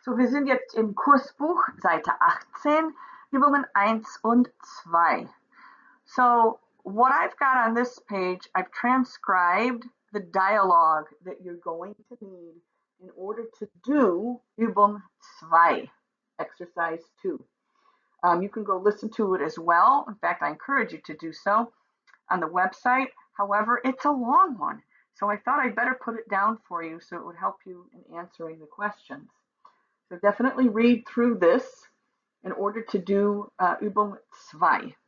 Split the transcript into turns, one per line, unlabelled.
So, wir sind jetzt im Kursbuch, Seite 18, Übungen 1 und 2. So, what I've got on this page, I've transcribed the dialogue that you're going to need in order to do Übung 2, exercise 2. You can go listen to it as well. In fact, I encourage you to do so on the website. However, it's a long one. So I thought I'd better put it down for you so it would help you in answering the questions. So definitely read through this in order to do Übung 2.